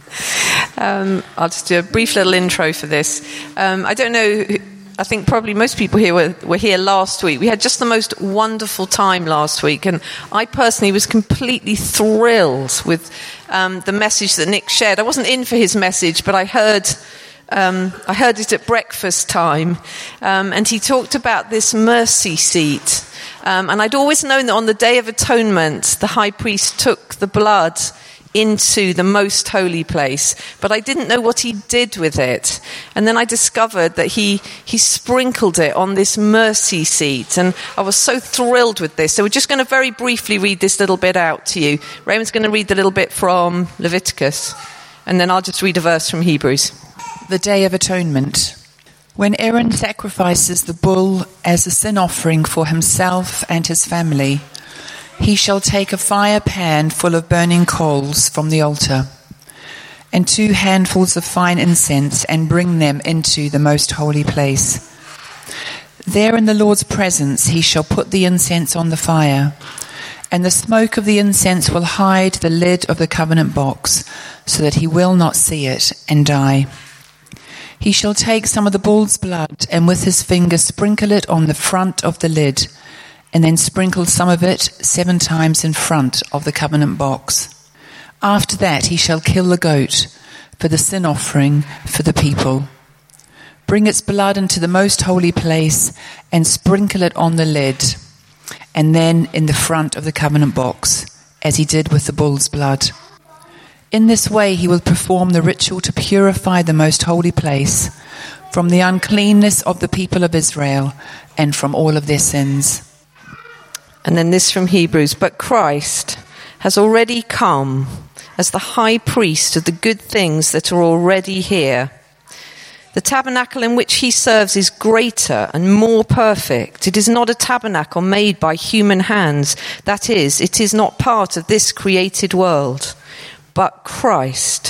S4: Um, I'll just do a brief little intro for this. Um, I don't know, I think probably most people here were, were here last week. We had just the most wonderful time last week, and I personally was completely thrilled with um, the message that Nick shared. I wasn't in for his message, but I heard um, I heard it at breakfast time, um, and he talked about this mercy seat. Um, and I'd always known that on the Day of Atonement, the high priest took the blood into the most holy place, but I didn't know what he did with it. And then I discovered that he he sprinkled it on this mercy seat, and I was so thrilled with this. So we're just going to very briefly read this little bit out to you. Raymond's going to read the little bit from Leviticus, and then I'll just read a verse from Hebrews.
S5: The Day of Atonement. When Aaron sacrifices the bull as a sin offering for himself and his family, he shall take a fire pan full of burning coals from the altar, and two handfuls of fine incense, and bring them into the most holy place. There in the Lord's presence he shall put the incense on the fire, and the smoke of the incense will hide the lid of the covenant box, so that he will not see it and die. He shall take some of the bull's blood, and with his finger sprinkle it on the front of the lid, and then sprinkle some of it seven times in front of the covenant box. After that he shall kill the goat for the sin offering for the people. Bring its blood into the most holy place and sprinkle it on the lid, and then in the front of the covenant box, as he did with the bull's blood. In this way he will perform the ritual to purify the most holy place from the uncleanness of the people of Israel and from all of their sins.
S4: And then this from Hebrews. But Christ has already come as the high priest of the good things that are already here. The tabernacle in which he serves is greater and more perfect. It is not a tabernacle made by human hands. That is, it is not part of this created world. But Christ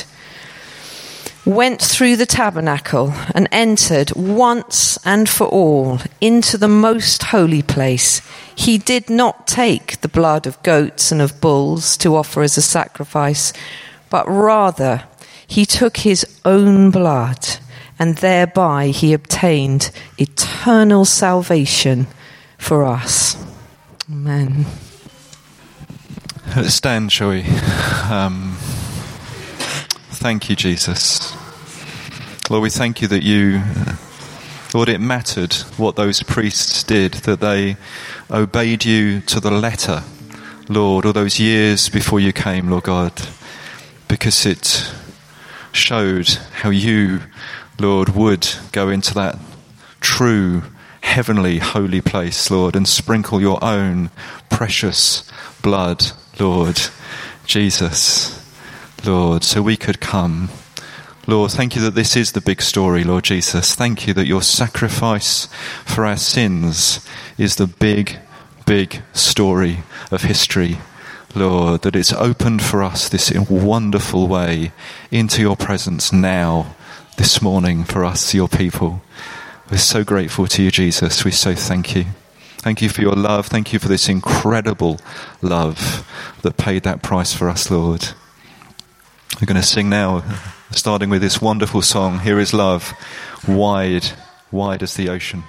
S4: went through the tabernacle and entered once and for all into the most holy place. He did not take the blood of goats and of bulls to offer as a sacrifice, but rather he took his own blood, and thereby he obtained eternal salvation for us. Amen.
S3: Let's stand, shall we? Um, thank you, Jesus. Lord, we thank you that you, Lord, it mattered what those priests did, that they obeyed you to the letter, Lord, all those years before you came, Lord God, because it showed how you, Lord, would go into that true, heavenly, holy place, Lord, and sprinkle your own precious blood, Lord Jesus. Lord, so we could come. Lord, thank you that this is the big story, Lord Jesus. Thank you that your sacrifice for our sins is the big, big story of history. Lord, that it's opened for us this wonderful way into your presence now, this morning, for us, your people. We're so grateful to you, Jesus. We so thank you. Thank you for your love. Thank you for this incredible love that paid that price for us, Lord. We're going to sing now, starting with this wonderful song, Here is Love, wide, wide as the ocean.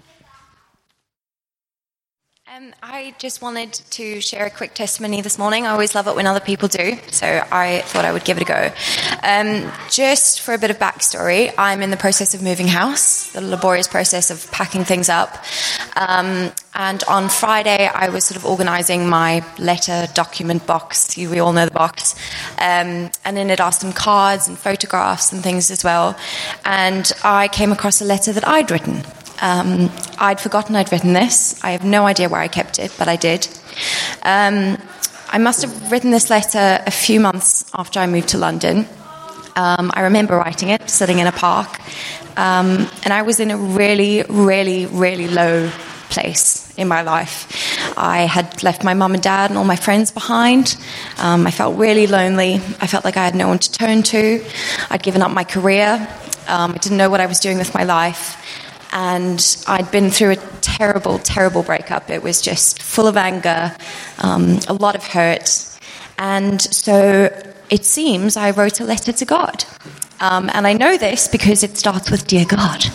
S6: Um, I just wanted to share a quick testimony this morning. I always love it when other people do, so I thought I would give it a go. Um, just for a bit of backstory, I'm in the process of moving house, the laborious process of packing things up. Um, and on Friday, I was sort of organising my letter document box. You, we all know the box. Um, and then it asked some cards and photographs and things as well. And I came across a letter that I'd written. Um, I'd forgotten I'd written this. I have no idea where I kept it, but I did. Um, I must have written this letter a few months after I moved to London. Um, I remember writing it, sitting in a park. Um, and I was in a really, really, really low place in my life. I had left my mum and dad and all my friends behind. Um, I felt really lonely. I felt like I had no one to turn to. I'd given up my career. Um, I didn't know what I was doing with my life. And I'd been through a terrible, terrible breakup. It was just full of anger, um, a lot of hurt. And so it seems I wrote a letter to God. Um, and I know this because it starts with, Dear God.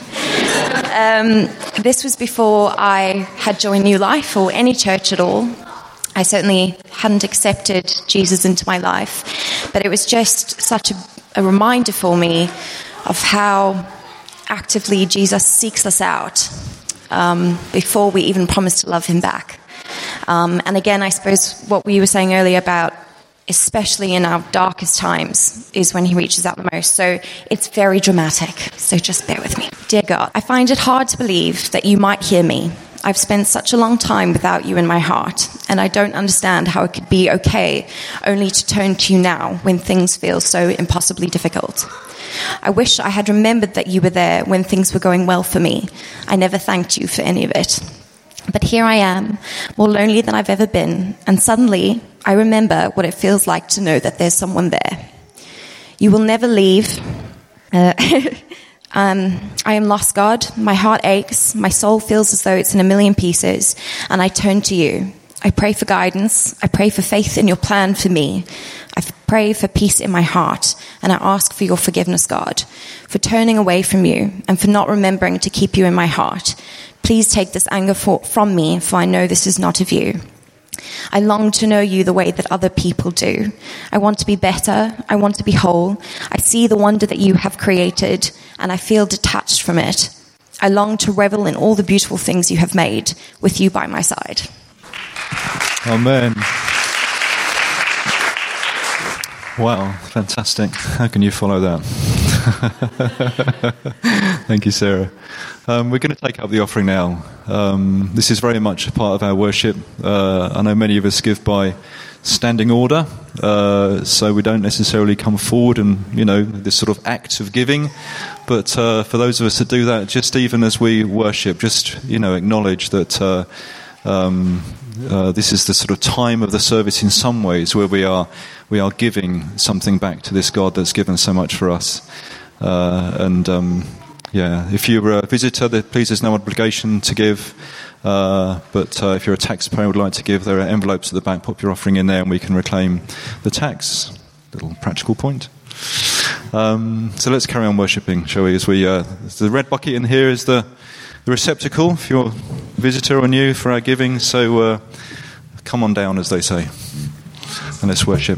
S6: Um, this was before I had joined New Life or any church at all. I certainly hadn't accepted Jesus into my life. But it was just such a, a reminder for me of how actively Jesus seeks us out um, before we even promise to love him back. Um, and again, I suppose what we were saying earlier about, especially in our darkest times, is when he reaches out the most. So it's very dramatic. So just bear with me. Dear God, I find it hard to believe that you might hear me. I've spent such a long time without you in my heart, and I don't understand how it could be okay only to turn to you now when things feel so impossibly difficult. I wish I had remembered that you were there when things were going well for me. I never thanked you for any of it. But here I am, more lonely than I've ever been, and suddenly I remember what it feels like to know that there's someone there. You will never leave. Uh, um, I am lost, God. My heart aches. My soul feels as though it's in a million pieces, and I turn to you. I pray for guidance. I pray for faith in your plan for me. I pray for peace in my heart, and I ask for your forgiveness, God, for turning away from you and for not remembering to keep you in my heart. Please take this anger for, from me, for I know this is not of you. I long to know you the way that other people do. I want to be better. I want to be whole. I see the wonder that you have created, and I feel detached from it. I long to revel in all the beautiful things you have made with you by my side.
S3: Amen. Wow, fantastic. How can you follow that? Thank you, Sarah. Um, we're going to take up the offering now. Um, this is very much a part of our worship. Uh, I know many of us give by standing order, uh, so we don't necessarily come forward and, you know, this sort of act of giving. But uh, for those of us that do that, just even as we worship, just, you know, acknowledge that uh, um, uh, this is the sort of time of the service in some ways where we are we are giving something back to this God that's given so much for us. Uh, and um, yeah, if you're a visitor, please, there's no obligation to give. Uh, but uh, if you're a taxpayer and would like to give, there are envelopes at the back. Pop your offering in there and we can reclaim the tax. Little practical point. Um, so let's carry on worshipping, shall we? As we, uh, the red bucket in here is the, the receptacle, if you're a visitor or new, for our giving. So uh, come on down, as they say, and let's worship.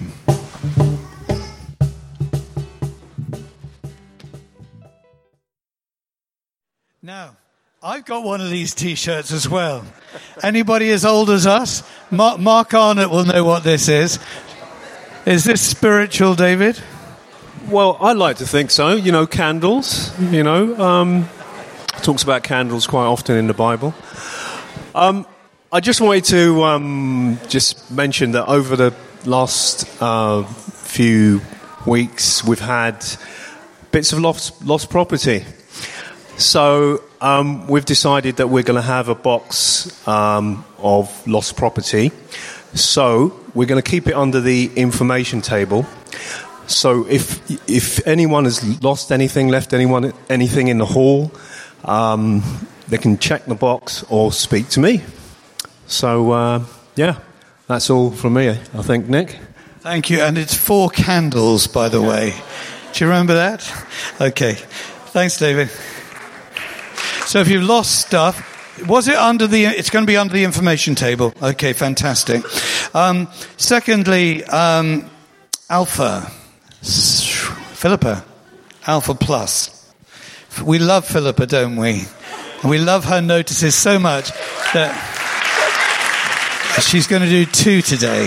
S1: Now, I've got one of these T-shirts as well. Anybody as old as us? Mark, Mark Arnott will know what this is. Is this spiritual, David?
S7: Well, I like to think so. You know, candles, you know. Um, talks about candles quite often in the Bible. Um, I just wanted to um, just mention that over the last uh, few weeks we've had bits of lost, lost property. So um, we've decided that we're going to have a box um, of lost property. So we're going to keep it under the information table. So if if anyone has lost anything, left anyone anything in the hall, um, they can check the box or speak to me. So uh, yeah, that's all from me, I think, Nick.
S1: Thank you. And it's four candles, by the way. Do you remember that? Okay. Thanks, David. So if you've lost stuff, was it under the, it's going to be under the information table. Okay, fantastic. Um, secondly, um, Alpha. Philippa. Alpha Plus. We love Philippa, don't we? And we love her notices so much that she's going to do two today.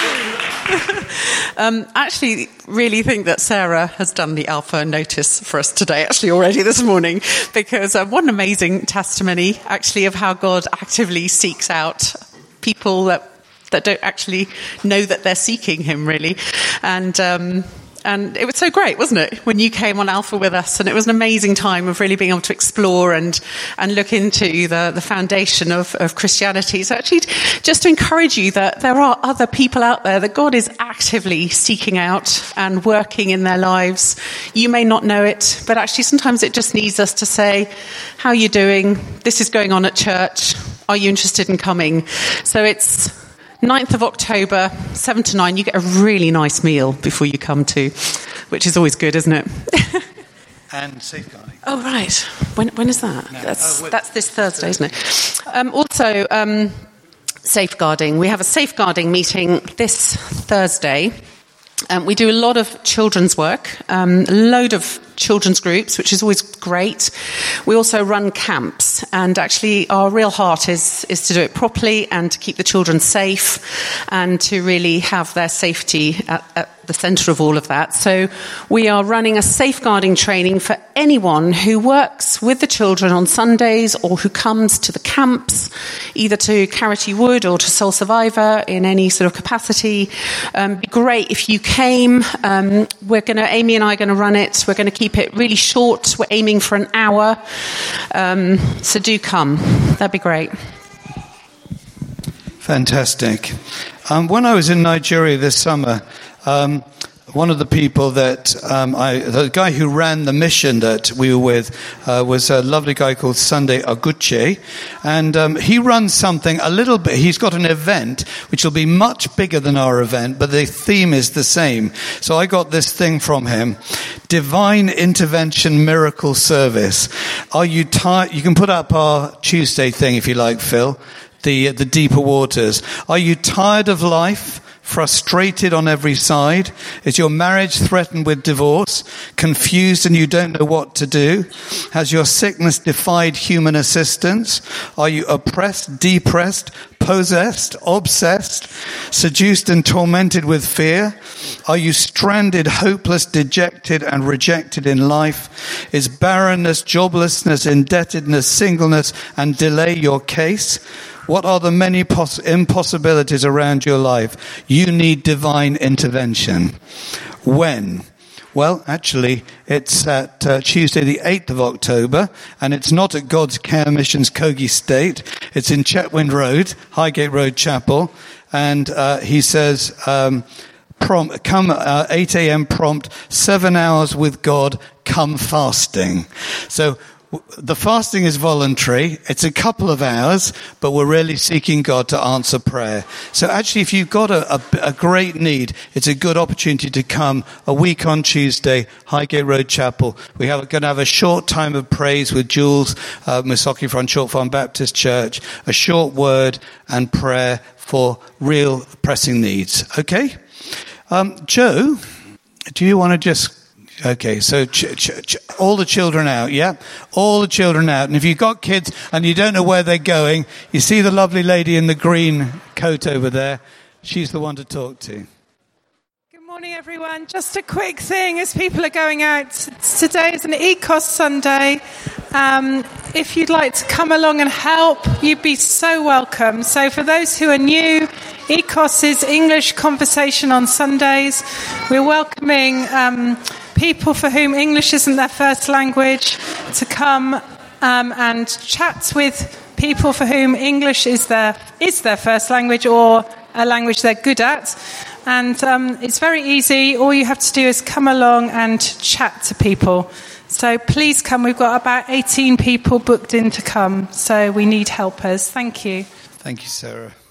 S8: Um, actually, really think that Sarah has done the Alpha notice for us today, actually already this morning, because uh, what an amazing testimony, actually, of how God actively seeks out people that that don't actually know that they're seeking Him, really, and. Um, And it was so great, wasn't it, when you came on Alpha with us? And it was an amazing time of really being able to explore and, and look into the, the foundation of, of Christianity. So actually, just to encourage you that there are other people out there that God is actively seeking out and working in their lives. You may not know it, but actually sometimes it just needs us to say, how are you doing? This is going on at church. Are you interested in coming? So it's ninth of October, seven to nine, you get a really nice meal before you come to, which is always good, isn't it?
S1: And safeguarding.
S8: Oh, right. When, when is that?
S1: No.
S8: That's,
S1: Oh,
S8: that's this Thursday, isn't it? Um, also, um, safeguarding. We have a safeguarding meeting this Thursday. Um, we do a lot of children's work, um, a load of children's groups, which is always great. We also run camps, and actually our real heart is is to do it properly and to keep the children safe and to really have their safety at, at the centre of all of that. So we are running a safeguarding training for anyone who works with the children on Sundays or who comes to the camps, either to Carity Wood or to Soul Survivor in any sort of capacity. Um, it'd be great if you came. Um, we're going to, Amy and I are going to run it. We're going to keep it really short. We're aiming for an hour. Um, so do come. That'd be great.
S1: Fantastic. Um, when I was in Nigeria this summer, um, one of the people that um, I, the guy who ran the mission that we were with uh, was a lovely guy called Sunday Aguche, and um, he runs something a little bit. He's got an event which will be much bigger than our event, but the theme is the same. So I got this thing from him: Divine Intervention Miracle Service. Are you tired? You can put up our Tuesday thing if you like, Phil. The the deeper waters. Are you tired of life? Frustrated on every side? Is your marriage threatened with divorce? Confused and you don't know what to do? Has your sickness defied human assistance? Are you oppressed, depressed, possessed, obsessed, seduced and tormented with fear? Are you stranded, hopeless, dejected and rejected in life? Is barrenness, joblessness, indebtedness, singleness and delay your case? What are the many poss- impossibilities around your life? You need divine intervention. When? Well, actually, it's at uh, Tuesday the eighth of October, and it's not at God's Care Missions Kogi State. It's in Chetwynd Road, Highgate Road Chapel, and uh, he says, um, prompt, come uh, eight a.m. prompt, seven hours with God, come fasting. So the fasting is voluntary. It's a couple of hours, but we're really seeking God to answer prayer. So actually, if you've got a, a, a great need, it's a good opportunity to come a week on Tuesday, Highgate Road Chapel. We are going to have a short time of praise with Jules uh, Musoki from Chalk Farm Baptist Church, a short word and prayer for real pressing needs. Okay? Um, Joe, do you want to just... Okay, so ch- ch- ch- all the children out, yeah? All the children out. And if you've got kids and you don't know where they're going, you see the lovely lady in the green coat over there. She's the one to talk to.
S9: Good morning, everyone. Just a quick thing as people are going out. Today is an E C O S Sunday. Um, if you'd like to come along and help, you'd be so welcome. So for those who are new, E C O S is English Conversation on Sundays. We're welcoming um, people for whom English isn't their first language to come um, and chat with people for whom English is their is their first language or a language they're good at. And um, it's very easy. All you have to do is come along and chat to people. So please come. We've got about eighteen people booked in to come. So we need helpers. Thank you.
S1: Thank you, Sarah.